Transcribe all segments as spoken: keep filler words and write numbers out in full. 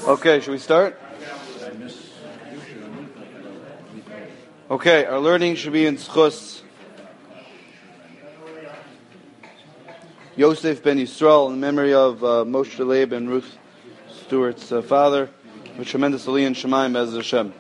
Okay, should we start? Okay, our learning should be in Schus Yosef ben Yisrael in memory of uh, Moshe Leib and Ruth Stewart's uh, father, with tremendous aliyah and Shemaim Bez Hashem.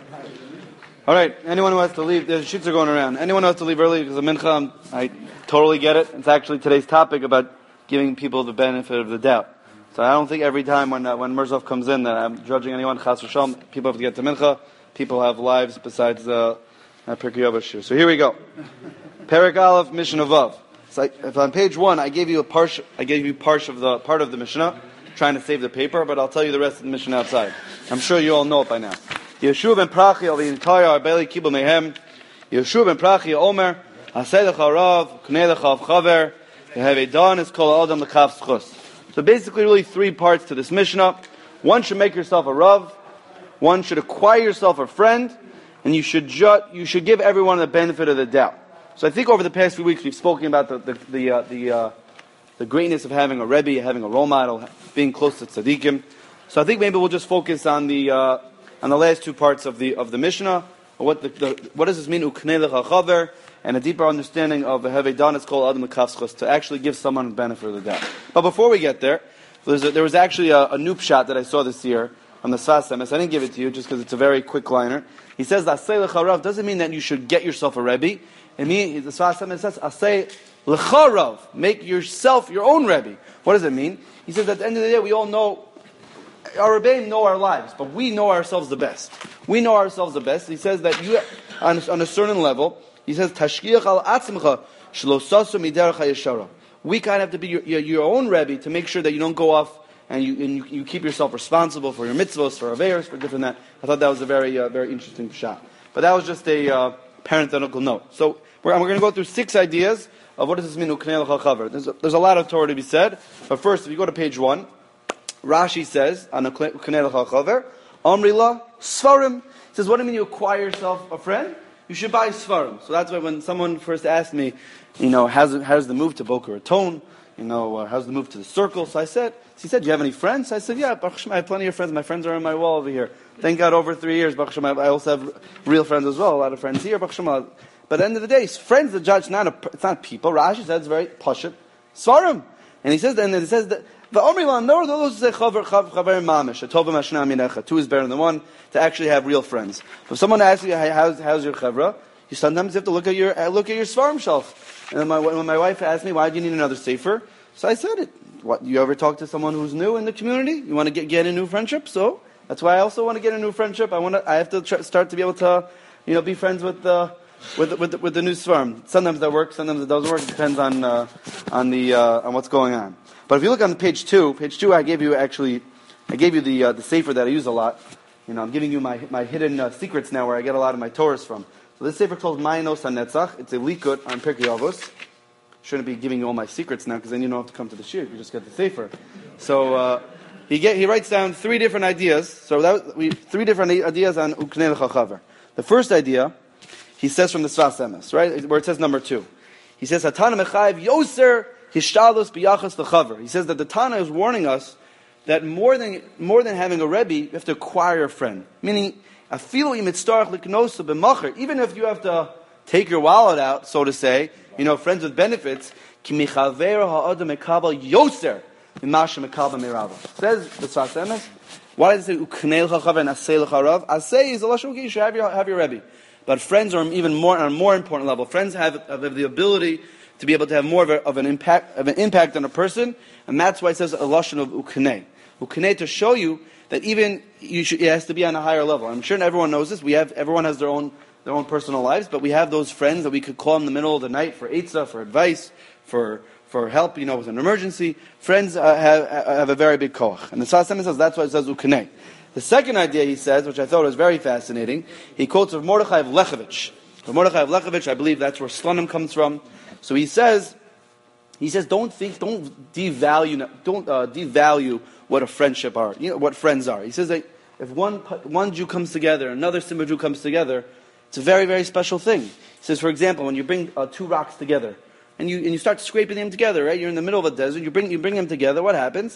All right, anyone who has to leave, the sheets are going around. Anyone who has to leave early because of Mincha, I totally get it. It's actually today's topic about giving people the benefit of the doubt. So I don't think every time when uh, when Mirzov comes in that I'm judging anyone. Chas v'shalom, people have to get to Mincha. People have lives besides uh, Pirkei Avos. So here we go. Perek Aleph, Mishnah Vav. So if on page one, I gave you a parsh, I gave you parsh of the part of the Mishnah, trying to save the paper, but I'll tell you the rest of the Mishnah outside. I'm sure you all know it by now. Yeshua ben Prachia, the entire Arbeli Kibul Mehem. Yeshua ben Prachia Omer, Hasei lecha Rav, Knei lecha Chaver, Yehavei Dan is called Adam lekaf Schus. So basically, really three parts to this Mishnah. One should make yourself a Rav, one should acquire yourself a friend, and you should ju- you should give everyone the benefit of the doubt. So I think over the past few weeks we've spoken about the the the uh, the, uh, the greatness of having a Rebbe, having a role model, being close to tzaddikim. So I think maybe we'll just focus on the uh, on the last two parts of the of the Mishnah. What the, the what does this mean? Uknei lecha chaver, and a deeper understanding of the Hevei Dan is called Adam lekaf Schus, to actually give someone the benefit of the doubt. But before we get there, a, there was actually a, a new pshat that I saw this year on the Sfas Emes. I didn't give it to you just because it's a very quick liner. He says that Asay lecha Rav doesn't mean that you should get yourself a Rebbe. It means the Sfas Emes says Asay lecha Rav, make yourself your own Rebbe. What does it mean? He says at the end of the day we all know, our Rebbeim know our lives, but we know ourselves the best. We know ourselves the best. He says that you, on, on a certain level, he says, Tashkiach al atzimcha shelo sasu miderech hayeshara. We kind of have to be your, your, your own Rebbe to make sure that you don't go off and you and you, you keep yourself responsible for your mitzvos, for aveiros, for different that. I thought that was a very uh, very interesting shot. But that was just a uh, parenthetical note. So we're, we're going to go through six ideas of what does this mean, uknei lecha chaver. There's a, there's a lot of Torah to be said. But first, if you go to page one, Rashi says, on uknei lecha chaver, Amrila Svarim. He says, what do you mean you acquire yourself a friend? You should buy Svarim. So that's why when someone first asked me, you know, how's, how's the move to Boca Raton? You know, uh, how's the move to the Circle? So I said, he said, do you have any friends? I said, yeah, Baruch Hashem, I have plenty of friends. My friends are on my wall over here. Thank God over three years, Baruch Hashem, I also have real friends as well. A lot of friends here, Baruch Hashem. But at the end of the day, friends the judge, not a, it's not people. Rashi says it's very pashut. Svarim. And he says, and it says that, the Omrilan, no, those say chaver chaver mamish. A tovim ashna minecha. Two is better than one. To actually have real friends. If someone asks you, how's, how's your chevra? You sometimes have to look at your look at your svarim shelf. And my, when my wife asked me, why do you need another sefer? So I said it. What, you ever talk to someone who's new in the community? You want to get get a new friendship? So that's why I also want to get a new friendship. I want to. I have to try, start to be able to, you know, be friends with the with with the, with the new svarim. Sometimes that works. Sometimes it doesn't work. It depends on uh, on the uh, on what's going on. But if you look on page two, page two, I gave you actually, I gave you the uh, the sefer that I use a lot. You know, I'm giving you my my hidden uh, secrets now, where I get a lot of my Torahs from. So this sefer called Maayanos HaNetzach. It's a likut on Pirkei Avos. Shouldn't be giving you all my secrets now, because then you don't have to come to the shir. You just get the sefer. So uh, he get he writes down three different ideas. So that was, we three different ideas on uknei lecha chaver. The first idea, he says from the Sfas Emes, right, where it says number two. He says Hatana mechayev yoser hishtalus biyachas lechaver. He says that the Tana is warning us that more than more than having a Rebbe, you have to acquire a friend. Meaning, afilu imitzarach liknosa b'macher. Even if you have to take your wallet out, so to say, you know, friends with benefits. Ki michaver ha'adam mekabel yoser mimasha mekabel merava. Says the Sfas Emes. Why does it say uknei lecha chaver and asay lecha rav? Asay is a lashon you should have your have your Rebbe. But friends are even more on a more important level. Friends have, have the ability to be able to have more of, a, of an impact of an impact on a person, and that's why it says a lashon of uknei. Uknei to show you that even you should, it has to be on a higher level. I'm sure everyone knows this. We have everyone has their own their own personal lives, but we have those friends that we could call in the middle of the night for eitzah, for advice, for for help. You know, with an emergency. Friends uh, have have a very big koach, and the Sfas Emes says that's why it says uknei. The second idea he says, which I thought was very fascinating, he quotes of Mordechai of Lechovich. Of Mordechai of Lechovich, I believe that's where Slonim comes from. So he says, he says, don't think, don't devalue, don't uh, devalue what a friendship are, you know, what friends are. He says that if one one Jew comes together, another Simba Jew comes together, it's a very, very special thing. He says, for example, when you bring uh, two rocks together, and you and you start scraping them together, right? You're in the middle of a desert, you bring you bring them together, what happens?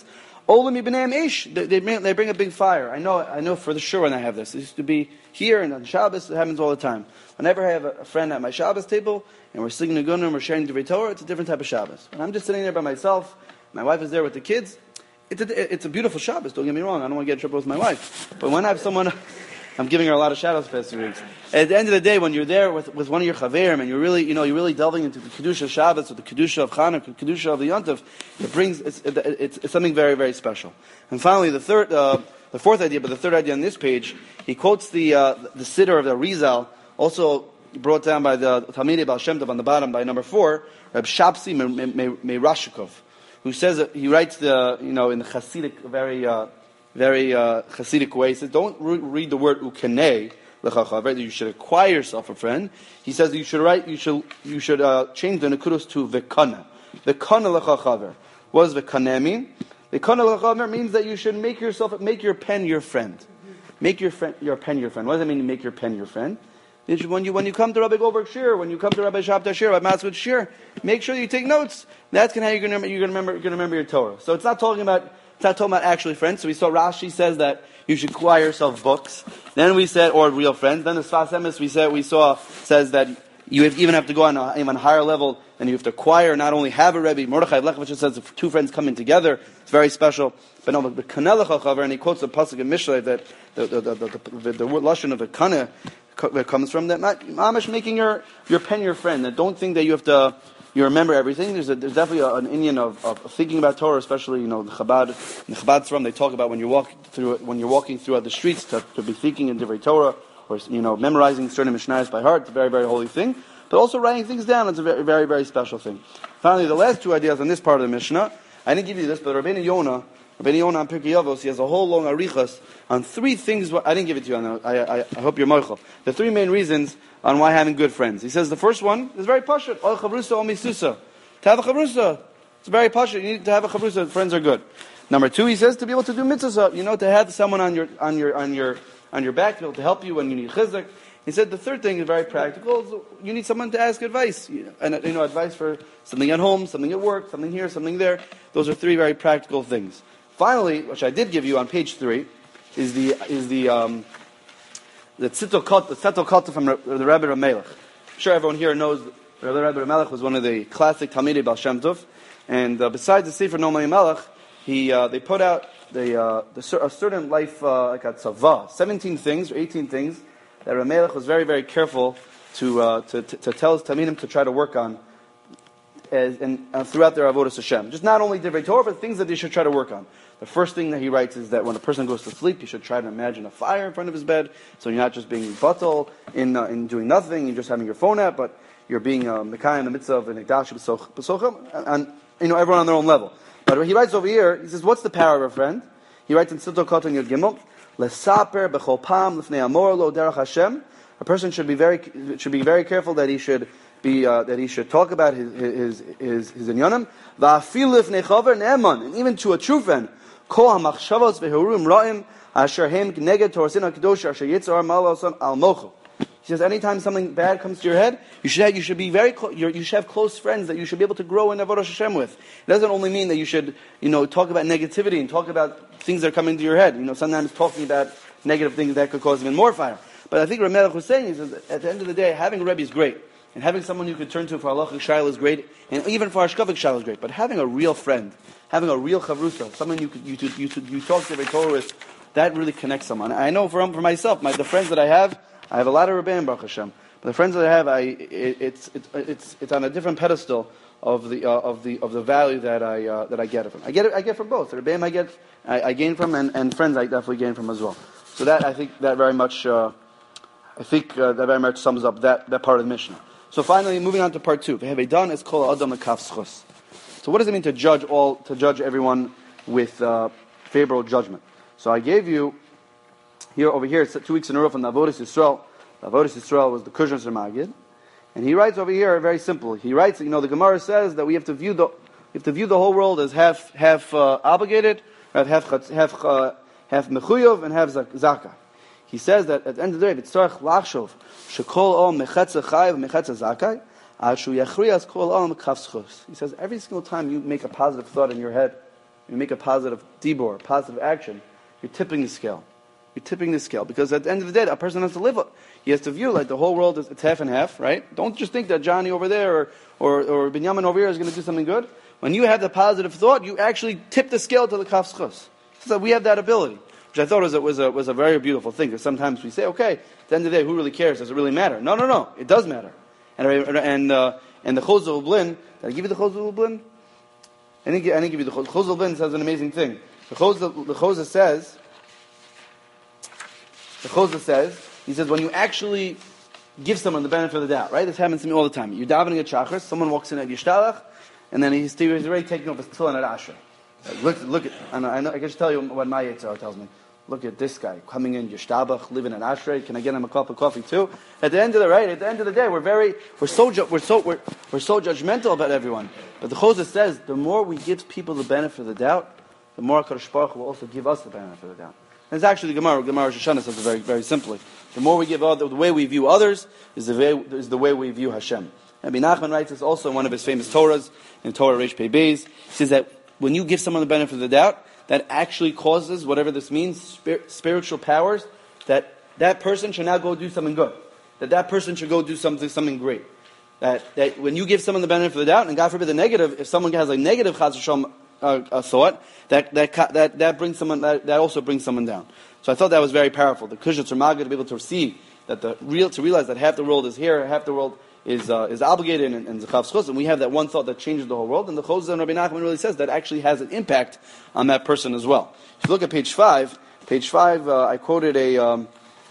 Olam ibnei ish. They they bring, they bring a big fire. I know I know for the sure when I have this. It used to be here and on Shabbos. It happens all the time. Whenever I have a, a friend at my Shabbos table and we're singing a gun and we're sharing the Torah, it's a different type of Shabbos. And I'm just sitting there by myself. My wife is there with the kids. It's a, it's a beautiful Shabbos. Don't get me wrong. I don't want to get in trouble with my wife. But when I have someone, I'm giving her a lot of shadows the past few weeks. At the end of the day, when you're there with, with one of your chaverim and you're really, you know, you're really delving into the kedusha of Shabbos or the kedusha of Chanukah, the kedusha of the Yontif, it brings it's, it, it's, it's something very, very special. And finally, the third, uh, the fourth idea, but the third idea on this page, he quotes the uh, the siddur of the Rizal, also brought down by the Talmidei Baal Shem Tov on the bottom by number four, Reb Shapsi Meirashikov, who says that he writes the you know in the Hasidic very uh, very uh, Hasidic way. He says, don't re- read the word ukenei lechachaver, that you should acquire yourself a friend. He says that you should write you should you should uh, change the nekudos to vekana. Vekana lechachaver. What does vekana mean? Vekana lechachaver means that you should make yourself make your pen your friend. Make your friend your pen your friend. What does it mean to make your pen your friend? When you when you come to Rabbi Goldberg Shir, when you come to Rabbi Shabtai Shir, Rabbi Matzvot Shir, make sure you take notes. That's how you're going to you're going to remember you're going to remember your Torah. So it's not talking about it's not talking about actually friends. So we saw Rashi says that you should acquire yourself books. Then we said or real friends. Then the Sfas Emes we said we saw says that you have, even have to go on a even higher level and you have to acquire not only have a Rebbe. Mordechai Lechevich says if two friends coming together, it's very special. But no, the Kanelach Chaver, and he quotes the pasuk in Mishlei that the the the the, the, the, the lashon of the Kana that comes from that mamish making your, your pen your friend. That don't think that you have to you remember everything. There's a, there's definitely a, an Indian of, of thinking about Torah, especially you know the Chabad the Chabad from they talk about when you walk through when you're walking throughout the streets to, to be thinking in Divrei Torah or you know memorizing certain Mishnayos by heart. It's a very very holy thing. But also writing things down is a very very very special thing. Finally, the last two ideas on this part of the Mishnah. I didn't give you this, but Rabbeinu Yonah. Rabbeinu Yonah on Pirkei Avos, he has a whole long arichas on three things. I didn't give it to you. On I, I, I hope you're moichel. The three main reasons on why having good friends. He says the first one is very pashut. Al chavrusa o misusa. To have a chavrusa, it's very pashut. You need to have a chavrusa. Friends are good. Number two, he says to be able to do mitzvahs. You know, to have someone on your on your on your on your back to be able to help you when you need chizuk. He said the third thing is very practical. You need someone to ask advice, and you know, advice for something at home, something at work, something here, something there. Those are three very practical things. Finally, which I did give you on page three, is the is the um, the Tzittel Kota, the Tzittel Kota from the Rebbe Ramelech. I'm sure everyone here knows the Rebbe Ramelech was one of the classic Talmidei Baal Shem Tov, and uh, besides the Sefer Nomai Melech, he uh, they put out the, uh, the a certain life uh, like a tzava, seventeen things or eighteen things that Ramelech was very very careful to uh, to, to to tell his Talmidim to try to work on. As, and uh, throughout their avodas Hashem, just not only Divrei Torah, but things that they should try to work on. The first thing that he writes is that when a person goes to sleep, he should try to imagine a fire in front of his bed, so you're not just being batal in uh, in doing nothing, you're just having your phone out, but you're being uh, Mekayim in the midst of an Ekdash B'Sochim, and you know everyone on their own level. But he writes over here, he says, "What's the power of a friend?" He writes in Tzittel Kota Yud Gimel, "Lesaper b'chol pam lifnei amor lo derech Hashem." A person should be very should be very careful that he should. Be, uh, that he should talk about his his his his inyanim, va'afil lifnei chaver ne'eman, and even to a true friend, kol hamachshavos ve'hurim ra'im asher hem neged torasin hakadosh asher yitzar malason al mochu. He says, anytime something bad comes to your head, you should have, you should be very clo- you should have close friends that you should be able to grow in avodas Hashem with. It doesn't only mean that you should you know talk about negativity and talk about things that are coming to your head. You know, sometimes talking about negative things that could cause even more fire. But I think Ramelech was saying is that at the end of the day, having a Rebbe is great. And having someone you could turn to for halachic shayla is great, and even for hashkafic shayla is great. But having a real friend, having a real chavrusa, someone you could, you you you, you talk to every Torah with, that really connects someone. I know for for myself, my the friends that I have, I have a lot of Rebbeim Baruch Hashem. But the friends that I have, I it, it's it's it's it's on a different pedestal of the uh, of the of the value that I uh, that I get from. I get it. I get from both. The Rebbeim I get, I, I gain from, and, and friends I definitely gain from as well. So that I think that very much, uh, I think uh, that very much sums up that that part of the Mishnah. So finally, moving on to part two. Ve'hevedan is kol adam lekaf schus. So what does it mean to judge all, to judge everyone with uh, favorable judgment? So I gave you here over here. It's two weeks in a row from the Avodas Yisrael. The Avodas Yisrael was the Kushner Magid, and he writes over here very simple. He writes, you know, the Gemara says that we have to view the we have to view the whole world as half half uh, obligated, half half half uh, half mechuyev and half zakah. He says that at the end of the day, v'tzarech lachshov shekol ol mechetza chayiv mechetza zakai al shu yachrias kol ol mekaf schus. He says every single time you make a positive thought in your head, you make a positive dibor, positive action, you're tipping the scale. You're tipping the scale. Because at the end of the day, a person has to live, he has to view like the whole world is it's half and half, right? Don't just think that Johnny over there or, or, or Binyamin over here is going to do something good. When you have the positive thought, you actually tip the scale to the kaf schus. So we have that ability, which I thought was a, was a, was a very beautiful thing. Because sometimes we say, okay, at the end of the day, who really cares? Does it really matter? No, no, no. It does matter. And and uh, and the Chosel Blin, did I give you the Chosel Blin? I didn't give, I didn't give you the Chosel. Chosel Blin says an amazing thing. The Chosel, the Chosel says, the Chosel says, he says, when you actually give someone the benefit of the doubt, right? This happens to me all the time. You're davening at Shachar, someone walks in at Yishtalach, and then he's, he's already taking off his tefillin at Asher. Like, look, look at, and I, know, I can just tell you what my Yitzhak tells me. Look at this guy coming in Yishtabach, living at Ashrei. Can I get him a cup of coffee too? At the end of the right, at the end of the day, we're very, we're so, ju- we're so, we're, we're so judgmental about everyone. But the Choseh says, the more we give people the benefit of the doubt, the more HaKadosh Baruch Hu will also give us the benefit of the doubt. And it's actually the Gemara. Gemara Rosh Hashanah says it very, very simply. The more we give, other, the way we view others is the way, is the way we view Hashem. Rabbi Nachman writes this also in one of his famous Torahs, in Torah Reish Pei Beis. He says that when you give someone the benefit of the doubt, that actually causes, whatever this means, spir- spiritual powers, that that person should now go do something good. That that person should go do something something great. That that when you give someone the benefit of the doubt, and God forbid the negative, if someone has a negative chas v'shalom uh, uh, thought, that that that that brings someone that, that also brings someone down. So I thought that was very powerful. The Kushitz Ramaga to be able to see that the real to realize that half the world is here, half the world is uh, is obligated and, and Zachav Schus, and we have that one thought that changes the whole world. And the Choseh and Rabbi Nachman really says that actually has an impact on that person as well. If you look at page five, page five, uh, I quoted a, um,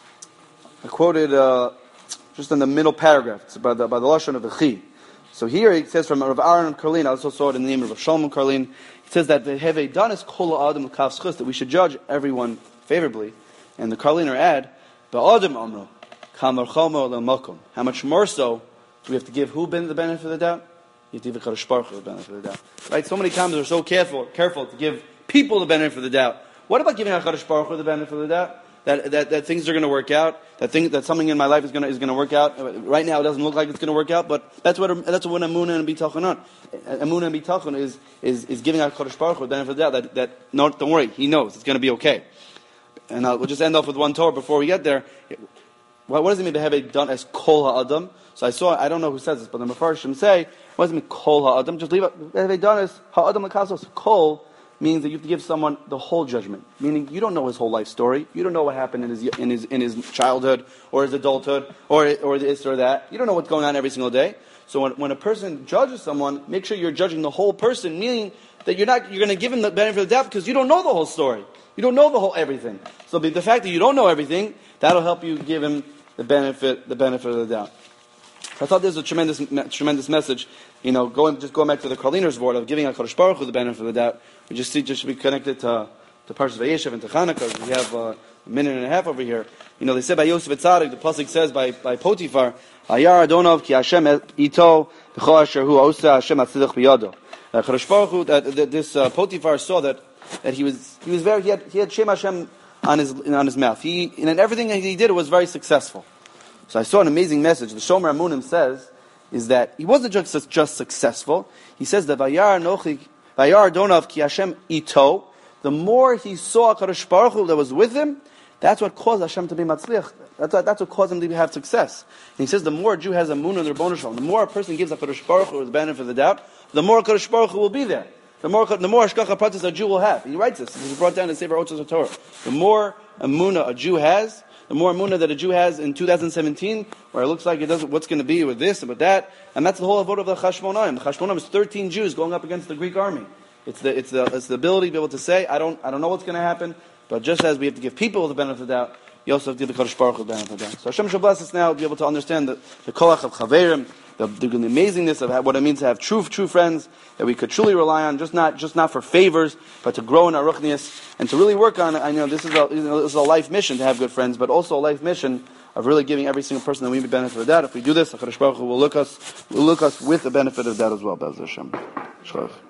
I quoted uh, just in the middle paragraph. It's by the by the lashon of the Chi. So here it says from Rav Aaron Karlin. I also saw it in the name of Rav Shalom Karlin. It says that the Heve Danis Kol Adam L'Kav Schus, that we should judge everyone favorably. And the Karliner add, Ba'Adam Amro Kamar Chomo L'Makom. How much more so do we have to give who the benefit of the doubt? You have to give the Kadosh Baruch Hu the benefit of the doubt. Right? So many times we're so careful, careful to give people the benefit of the doubt. What about giving Kadosh Baruch Hu the benefit of the doubt? That, that that things are going to work out. That thing that something in my life is going to is going to work out. Right now, it doesn't look like it's going to work out, but that's what that's what Amunah and Bitachon are. Amunah and Bitachon is is is giving Kadosh Baruch Hu the benefit of the doubt. That that no, don't worry, He knows it's going to be okay. And uh, we'll just end off with one Torah before we get there. What, what does it mean to have it done as Kol HaAdam? So I saw, I don't know who says this, but the Mefarshim say, what does it mean Kol HaAdam? Just leave it. Have it done as HaAdam L'Kasos. Kol means that you have to give someone the whole judgment. Meaning you don't know his whole life story. You don't know what happened in his in his in his childhood or his adulthood or or this or that. You don't know what's going on every single day. So when when a person judges someone, make sure you're judging the whole person, meaning that you're not you're going to give him the benefit of the doubt because you don't know the whole story. You don't know the whole everything. So the fact that you don't know everything, that'll help you give him the benefit the benefit of the doubt. So I thought this was a tremendous tremendous message. You know, going just going back to the Karliner's word of giving HaKadosh Baruch Hu the benefit of the doubt. We just see just should be connected to to Parshas Vayeshev and to Chanukah. We have uh, a minute and a half over here. You know, they said by Yosef Etzadik, the pasuk says by by Potiphar, Hayar Adonov ki Hashem ito b'chol asher hu osa Hashem atzidach biyado. HaKadosh Baruch Hu, that, that this uh, Potiphar saw that that he was he was very he had he had Shem Hashem on his on his mouth. He and everything that he did was very successful. So I saw an amazing message. The Shomer Amunim says is that he wasn't just just successful. He says that Vayar Nochi Vayar Donav ki Hashem ito. The more he saw HaKadosh Baruch Hu that was with him, that's what caused Hashem to be matzliach. That's what, that's what caused him to have success. And he says the more a Jew has a moon on their bonus the more a person gives HaKadosh Baruch Hu the benefit of the doubt, the more HaKadosh Baruch Hu will be there. The more the more Hashgacha Pratis a Jew will have. He writes this. This is brought down in Sefer Otzos Torah. The more Amunah a Jew has, the more Amunah that a Jew has in two thousand seventeen, where it looks like it doesn't, what's going to be with this and with that, and that's the whole avodah of the Chashmonaim. The Chashmonaim is thirteen Jews going up against the Greek army. It's the it's the it's the ability to be able to say, I don't I don't know what's going to happen, but just as we have to give people the benefit of the doubt, you also have to give the Kadosh Baruch Hu the benefit of the doubt. So Hashem shall bless us now to be able to understand the, the kolach of Chaverim, the, the, the amazingness of what it means to have true true friends that we could truly rely on, just not just not for favors, but to grow in our ruchnius and to really work on it. I know this is a you know, this is a life mission to have good friends, but also a life mission of really giving every single person that we be benefit of that. If we do this, the Kadosh Baruch Hu will look us will look us with the benefit of that as well. Be'ez Hashem.